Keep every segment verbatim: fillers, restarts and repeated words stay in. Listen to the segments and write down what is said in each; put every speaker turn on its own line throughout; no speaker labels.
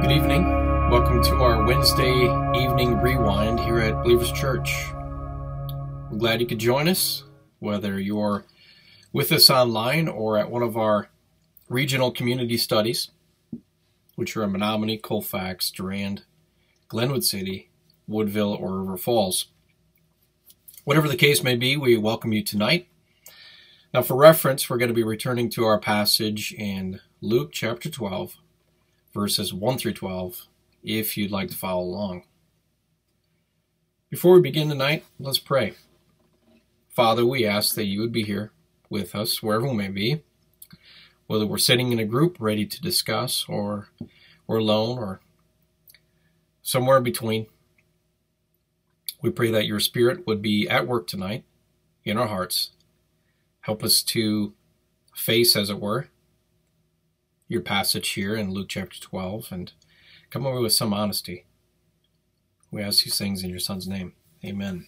Good evening. Welcome to our Wednesday evening rewind here at Believers Church. We're glad you could join us, whether you're with us online or at one of our regional community studies, which are in Menominee, Colfax, Durand, Glenwood City, Woodville, or River Falls. Whatever the case may be, we welcome you tonight. Now, for reference, we're going to be returning to our passage in Luke chapter twelve, verses one through twelve, if you'd like to follow along. Before we begin tonight, let's pray. Father, we ask that you would be here with us, wherever we may be, whether we're sitting in a group ready to discuss, or we're alone, or somewhere in between. We pray that your Spirit would be at work tonight in our hearts. Help us to face, as it were, your passage here in Luke chapter twelve, and come over with some honesty. We ask these things in your Son's name. Amen.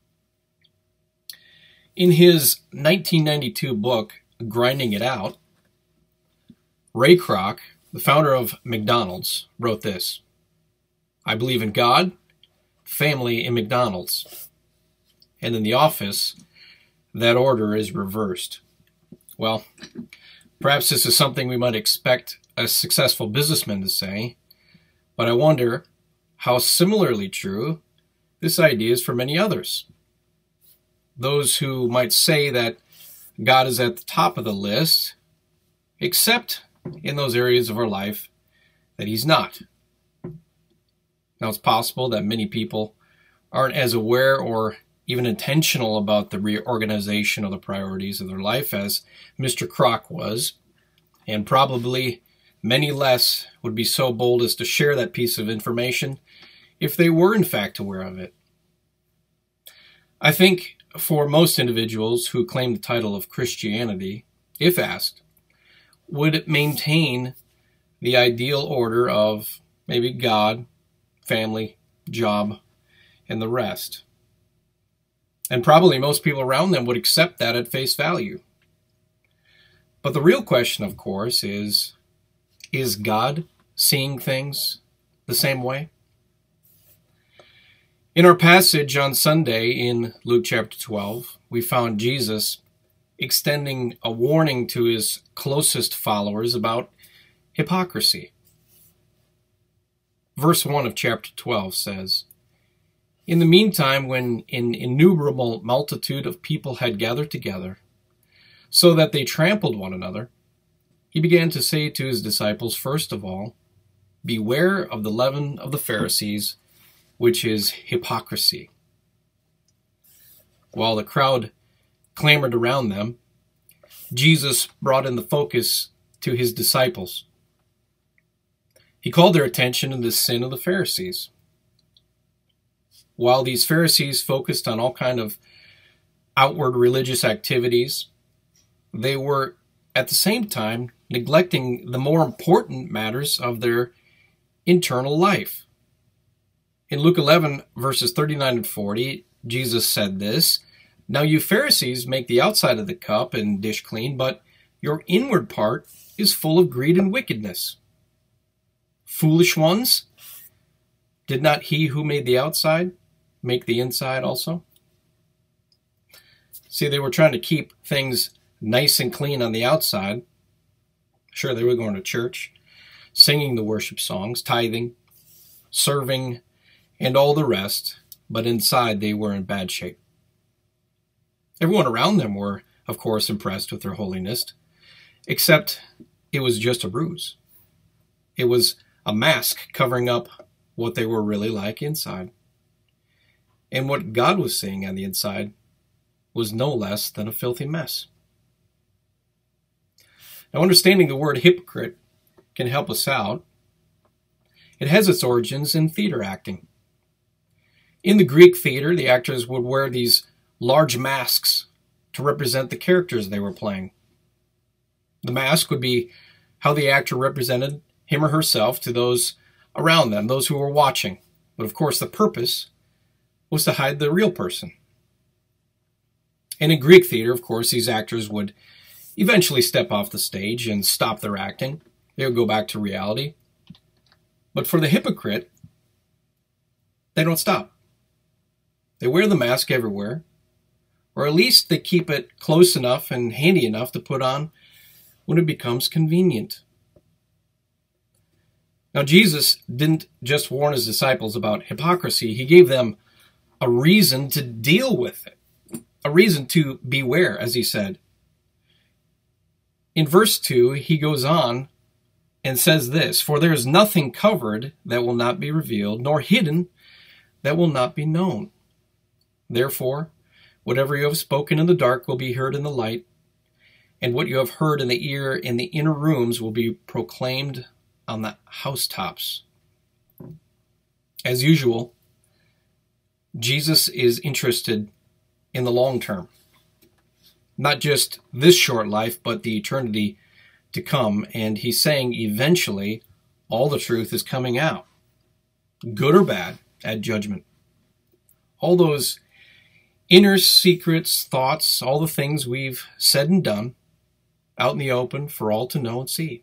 In his nineteen ninety-two book, Grinding It Out, Ray Kroc, the founder of McDonald's, wrote this: "I believe in God, family, and McDonald's. And in the office, that order is reversed." Well, perhaps this is something we might expect a successful businessman to say, but I wonder how similarly true this idea is for many others. Those who might say that God is at the top of the list, except in those areas of our life that he's not. Now, it's possible that many people aren't as aware or even intentional about the reorganization of the priorities of their life as Mister Kroc was, and probably many less would be so bold as to share that piece of information if they were in fact aware of it. I think for most individuals who claim the title of Christianity, if asked, would maintain the ideal order of maybe God, family, job, and the rest. And probably most people around them would accept that at face value. But the real question, of course, is, is God seeing things the same way? In our passage on Sunday in Luke chapter twelve, we found Jesus extending a warning to his closest followers about hypocrisy. Verse one of chapter twelve says, "In the meantime, when an innumerable multitude of people had gathered together, so that they trampled one another, he began to say to his disciples, first of all, beware of the leaven of the Pharisees, which is hypocrisy." While the crowd clamored around them, Jesus brought in the focus to his disciples. He called their attention to the sin of the Pharisees. While these Pharisees focused on all kind of outward religious activities, they were at the same time neglecting the more important matters of their internal life. In Luke eleven, verses thirty-nine and forty, Jesus said this, "Now you Pharisees make the outside of the cup and dish clean, but your inward part is full of greed and wickedness. Foolish ones, did not he who made the outside make the inside also?" See, they were trying to keep things nice and clean on the outside. Sure, they were going to church, singing the worship songs, tithing, serving, and all the rest, but inside they were in bad shape. Everyone around them were, of course, impressed with their holiness, except it was just a ruse. It was a mask covering up what they were really like inside. And what God was seeing on the inside was no less than a filthy mess. Now, understanding the word hypocrite can help us out. It has its origins in theater acting. In the Greek theater, the actors would wear these large masks to represent the characters they were playing. The mask would be how the actor represented him or herself to those around them, those who were watching. But of course, the purpose was to hide the real person. And in Greek theater, of course, these actors would eventually step off the stage and stop their acting. They would go back to reality. But for the hypocrite, they don't stop. They wear the mask everywhere, or at least they keep it close enough and handy enough to put on when it becomes convenient. Now, Jesus didn't just warn his disciples about hypocrisy. He gave them a reason to deal with it, a reason to beware, as he said. In verse two, he goes on and says this, "For there is nothing covered that will not be revealed, nor hidden that will not be known. Therefore, whatever you have spoken in the dark will be heard in the light, and what you have heard in the ear in the inner rooms will be proclaimed on the housetops." As usual, Jesus is interested in the long term. Not just this short life, but the eternity to come. And he's saying eventually all the truth is coming out, good or bad, at judgment. All those inner secrets, thoughts, all the things we've said and done out in the open for all to know and see.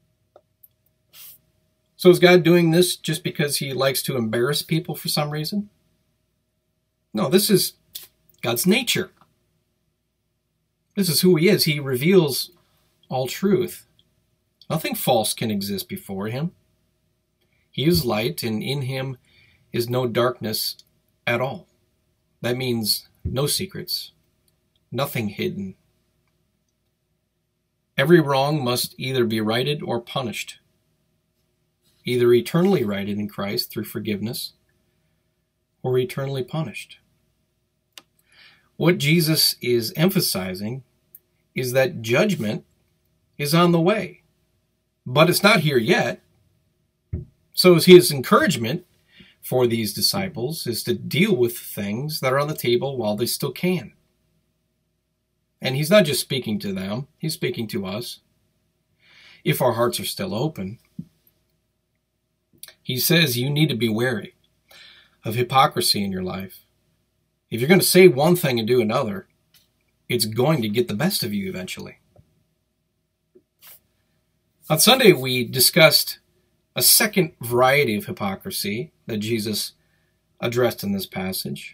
So is God doing this just because he likes to embarrass people for some reason? No, this is God's nature. This is who he is. He reveals all truth. Nothing false can exist before him. He is light, and in him is no darkness at all. That means no secrets, nothing hidden. Every wrong must either be righted or punished, either eternally righted in Christ through forgiveness or eternally punished. What Jesus is emphasizing is that judgment is on the way, but it's not here yet. So his encouragement for these disciples is to deal with things that are on the table while they still can. And he's not just speaking to them, he's speaking to us. If our hearts are still open, he says you need to be wary of hypocrisy in your life. If you're going to say one thing and do another, it's going to get the best of you eventually. On Sunday, we discussed a second variety of hypocrisy that Jesus addressed in this passage.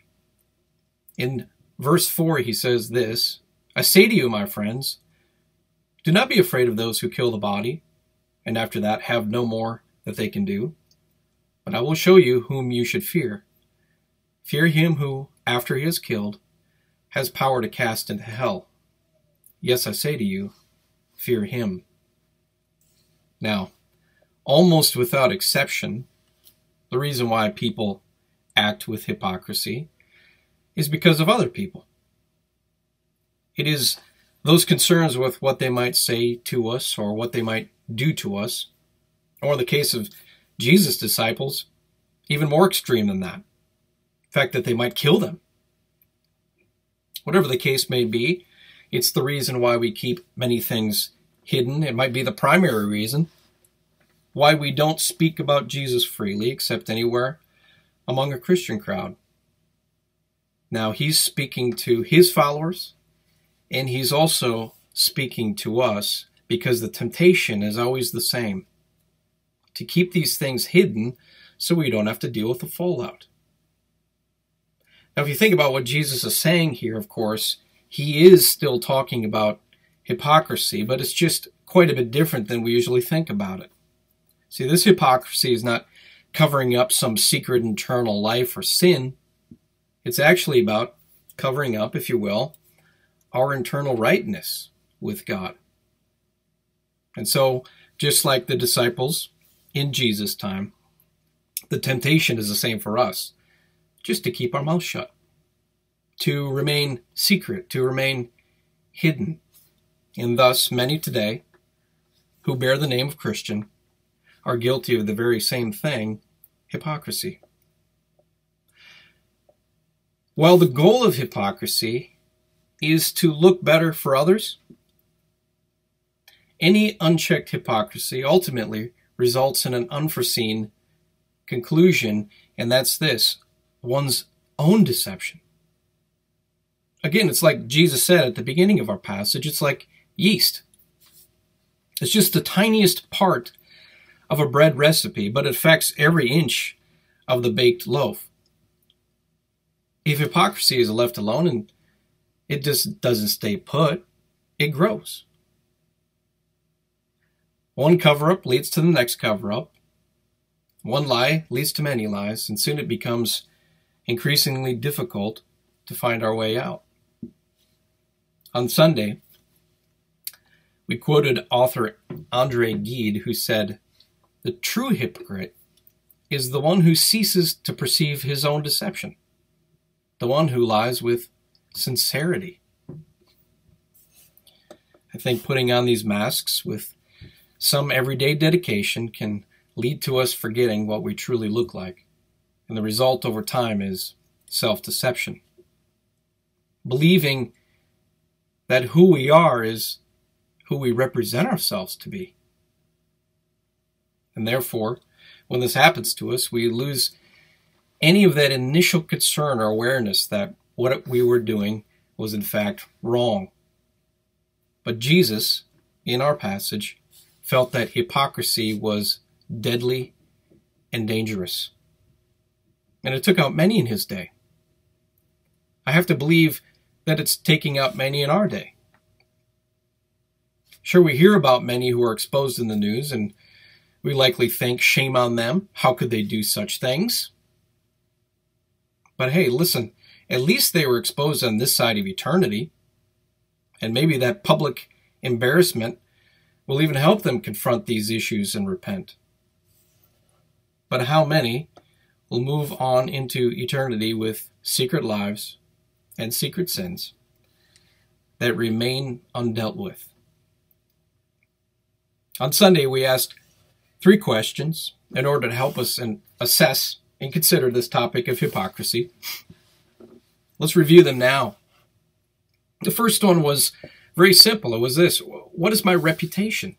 In verse four, he says this, "I say to you, my friends, do not be afraid of those who kill the body, and after that have no more that they can do. But I will show you whom you should fear. Fear him who, after he is killed, has power to cast into hell. Yes, I say to you, fear him." Now, almost without exception, the reason why people act with hypocrisy is because of other people. It is those concerns with what they might say to us or what they might do to us, or in the case of Jesus' disciples, even more extreme than that. The fact that they might kill them. Whatever the case may be, it's the reason why we keep many things hidden. It might be the primary reason why we don't speak about Jesus freely except anywhere among a Christian crowd. Now, he's speaking to his followers, and he's also speaking to us because the temptation is always the same. To keep these things hidden so we don't have to deal with the fallout. Now, if you think about what Jesus is saying here, of course, he is still talking about hypocrisy, but it's just quite a bit different than we usually think about it. See, this hypocrisy is not covering up some secret internal life or sin. It's actually about covering up, if you will, our internal rightness with God. And so, just like the disciples in Jesus' time, the temptation is the same for us, just to keep our mouth shut, to remain secret, to remain hidden. And thus, many today who bear the name of Christian are guilty of the very same thing, hypocrisy. While the goal of hypocrisy is to look better for others, any unchecked hypocrisy ultimately results in an unforeseen conclusion, and that's this, one's own deception. Again, it's like Jesus said at the beginning of our passage, it's like yeast. It's just the tiniest part of a bread recipe, but it affects every inch of the baked loaf. If hypocrisy is left alone and it just doesn't stay put, it grows. One cover-up leads to the next cover-up. One lie leads to many lies, and soon it becomes increasingly difficult to find our way out. On Sunday, we quoted author Andre Gide, who said, "The true hypocrite is the one who ceases to perceive his own deception, the one who lies with sincerity." I think putting on these masks with some everyday dedication can lead to us forgetting what we truly look like, and the result over time is self-deception. Believing that who we are is who we represent ourselves to be. And therefore, when this happens to us, we lose any of that initial concern or awareness that what we were doing was in fact wrong. But Jesus, in our passage, felt that hypocrisy was deadly and dangerous. And it took out many in his day. I have to believe that it's taking out many in our day. Sure, we hear about many who are exposed in the news, and we likely think, shame on them. How could they do such things? But hey, listen, at least they were exposed on this side of eternity. And maybe that public embarrassment will even help them confront these issues and repent. But how many will move on into eternity with secret lives and secret sins that remain undealt with? On Sunday, we asked three questions in order to help us and assess and consider this topic of hypocrisy. Let's review them now. The first one was very simple. It was this: what is my reputation?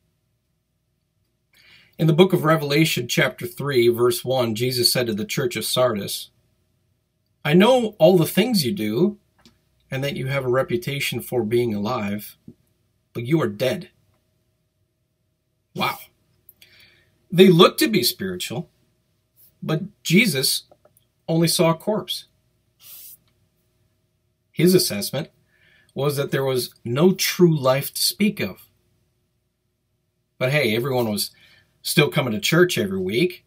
In the book of Revelation, chapter three, verse one, Jesus said to the church of Sardis, "I know all the things you do, and that you have a reputation for being alive, but you are dead." Wow. They looked to be spiritual, but Jesus only saw a corpse. His assessment was that there was no true life to speak of. But hey, everyone was still coming to church every week.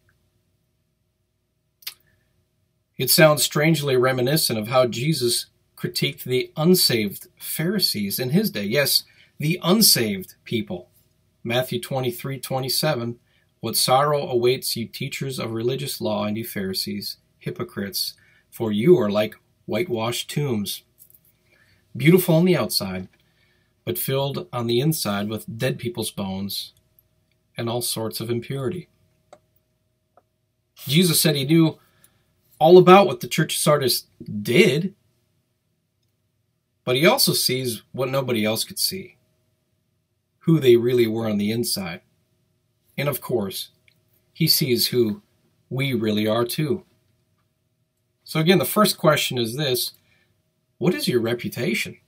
It sounds strangely reminiscent of how Jesus critiqued the unsaved Pharisees in his day. Yes, the unsaved people. Matthew twenty-three twenty-seven, "What sorrow awaits you, teachers of religious law, and you Pharisees, hypocrites, for you are like whitewashed tombs, beautiful on the outside, but filled on the inside with dead people's bones and all sorts of impurity." Jesus said he knew all about what the church of Sardis did, but he also sees what nobody else could see: who they really were on the inside. And of course, he sees who we really are too. So again, the first question is this: what is your reputation?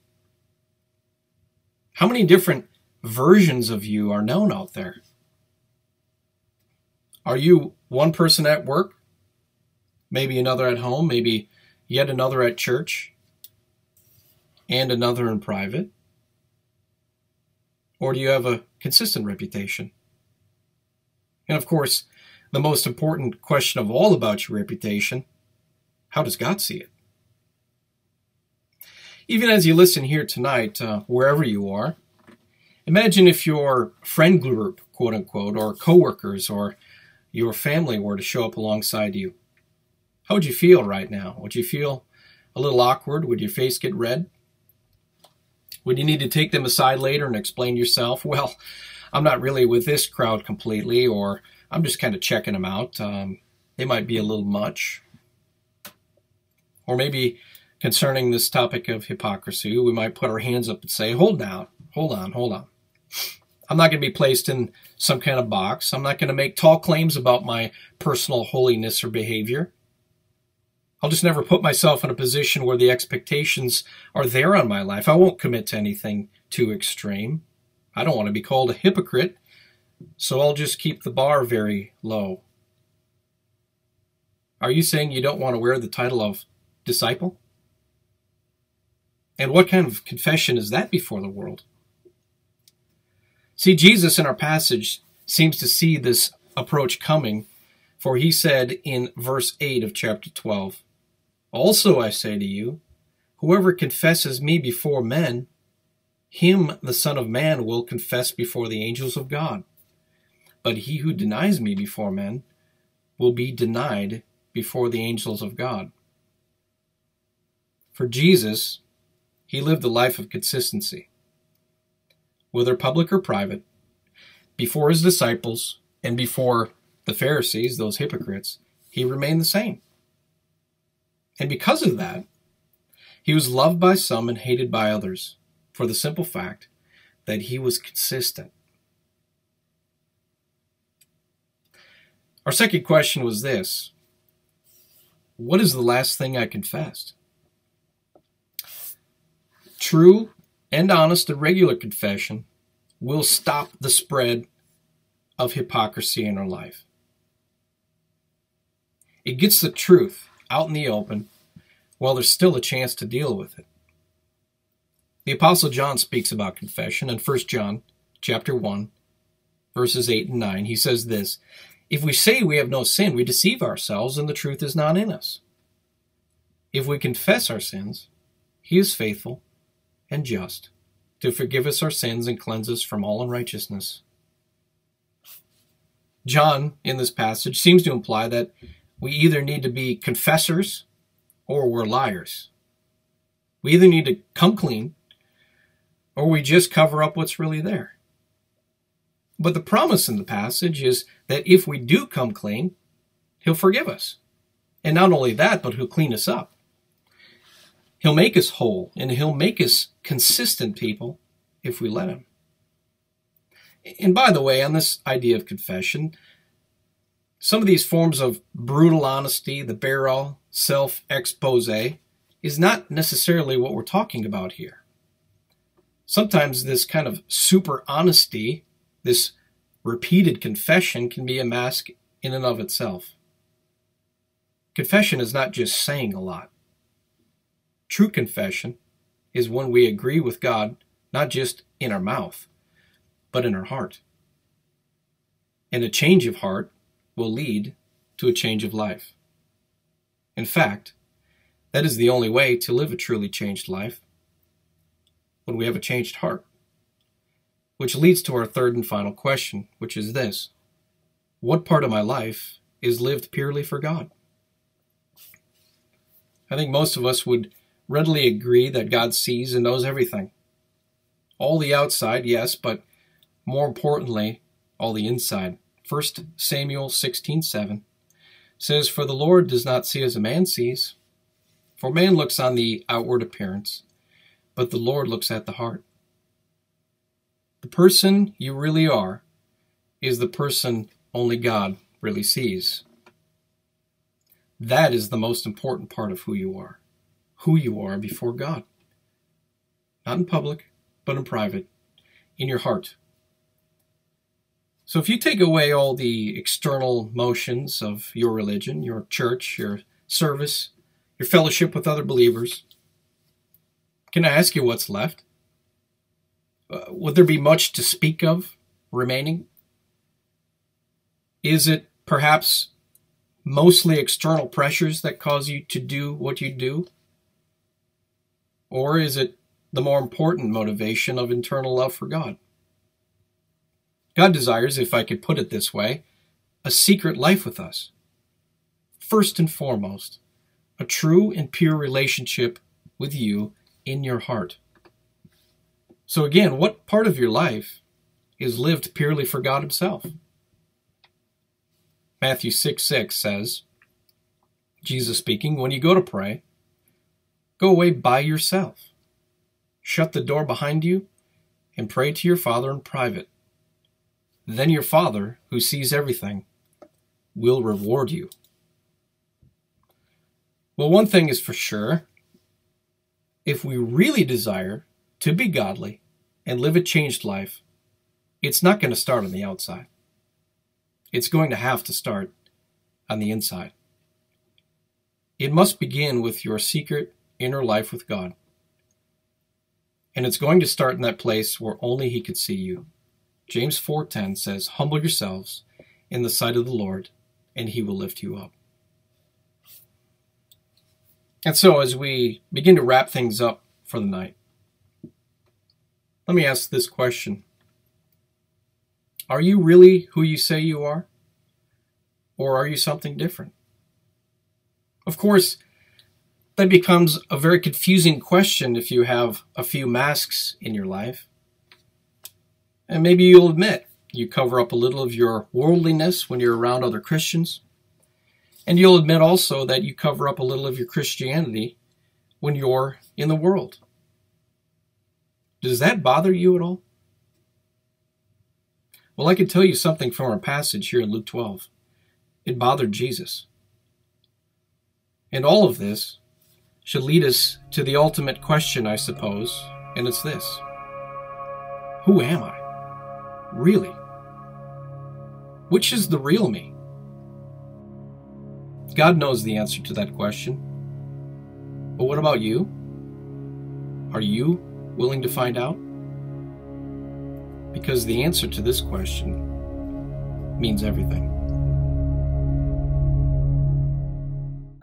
How many different versions of you are known out there? Are you one person at work, maybe another at home, maybe yet another at church, and another in private? Or do you have a consistent reputation? And of course, the most important question of all about your reputation: how does God see it? Even as you listen here tonight, uh, wherever you are, imagine if your friend group, quote unquote, or coworkers or your family were to show up alongside you. How would you feel right now? Would you feel a little awkward? Would your face get red? Would you need to take them aside later and explain yourself? Well, I'm not really with this crowd completely, or I'm just kind of checking them out. Um, they might be a little much. Or maybe concerning this topic of hypocrisy, we might put our hands up and say, hold down, hold on, hold on. I'm not going to be placed in some kind of box. I'm not going to make tall claims about my personal holiness or behavior. I'll just never put myself in a position where the expectations are there on my life. I won't commit to anything too extreme. I don't want to be called a hypocrite so I'll just keep the bar very low. Are you saying you don't want to wear the title of disciple? And what kind of confession is that before the world? See, Jesus in our passage seems to see this approach coming, for he said in verse eight of chapter twelve, "Also I say to you, whoever confesses me before men, him the Son of Man will confess before the angels of God. But he who denies me before men will be denied before the angels of God." For Jesus, he lived a life of consistency. Whether public or private, before his disciples and before the Pharisees, those hypocrites, he remained the same. And because of that, he was loved by some and hated by others, for the simple fact that he was consistent. Our second question was this: what is the last thing I confessed? True and honest and regular confession will stop the spread of hypocrisy in our life. It gets the truth out in the open while there's still a chance to deal with it. The Apostle John speaks about confession in First John chapter one, verses eight and nine. He says this: "If we say we have no sin, we deceive ourselves, and the truth is not in us. If we confess our sins, he is faithful and just to forgive us our sins and cleanse us from all unrighteousness." John, in this passage, seems to imply that we either need to be confessors or we're liars. We either need to come clean or we just cover up what's really there. But the promise in the passage is that if we do come clean, he'll forgive us. And not only that, but he'll clean us up. He'll make us whole, and he'll make us consistent people if we let him. And by the way, on this idea of confession, some of these forms of brutal honesty, the bare self-expose, is not necessarily what we're talking about here. Sometimes this kind of super honesty, this repeated confession, can be a mask in and of itself. Confession is not just saying a lot. True confession is when we agree with God, not just in our mouth, but in our heart. And a change of heart will lead to a change of life. In fact, that is the only way to live a truly changed life, when we have a changed heart. Which leads to our third and final question, which is this: what part of my life is lived purely for God? I think most of us would readily agree that God sees and knows everything. All the outside, yes, but more importantly, all the inside. First Samuel sixteen seven says, "For the Lord does not see as a man sees, for man looks on the outward appearance, but the Lord looks at the heart." The person you really are is the person only God really sees. That is the most important part of who you are. Who you are before God. Not in public, but in private, in your heart. So if you take away all the external motions of your religion, your church, your service, your fellowship with other believers, can I ask you what's left? Uh, would there be much to speak of remaining? Is it perhaps mostly external pressures that cause you to do what you do? Or is it the more important motivation of internal love for God? God desires, if I could put it this way, a secret life with us. First and foremost, a true and pure relationship with you in your heart. So again, what part of your life is lived purely for God himself? Matthew six six says, Jesus speaking, "When you go to pray, go away by yourself. Shut the door behind you and pray to your Father in private. Then your Father, who sees everything, will reward you." Well, one thing is for sure. If we really desire to be godly and live a changed life, it's not going to start on the outside. It's going to have to start on the inside. It must begin with your secret inner life with God. And it's going to start in that place where only He could see you. James four ten says, "Humble yourselves in the sight of the Lord, and He will lift you up." And so as we begin to wrap things up for the night, let me ask this question. Are you really who you say you are? Or are you something different? Of course, that becomes a very confusing question if you have a few masks in your life. And maybe you'll admit you cover up a little of your worldliness when you're around other Christians. And you'll admit also that you cover up a little of your Christianity when you're in the world. Does that bother you at all? Well, I can tell you something from our passage here in Luke twelve. It bothered Jesus. And all of this should lead us to the ultimate question, I suppose, and it's this. Who am I? Really? Which is the real me? God knows the answer to that question. But what about you? Are you willing to find out? Because the answer to this question means everything.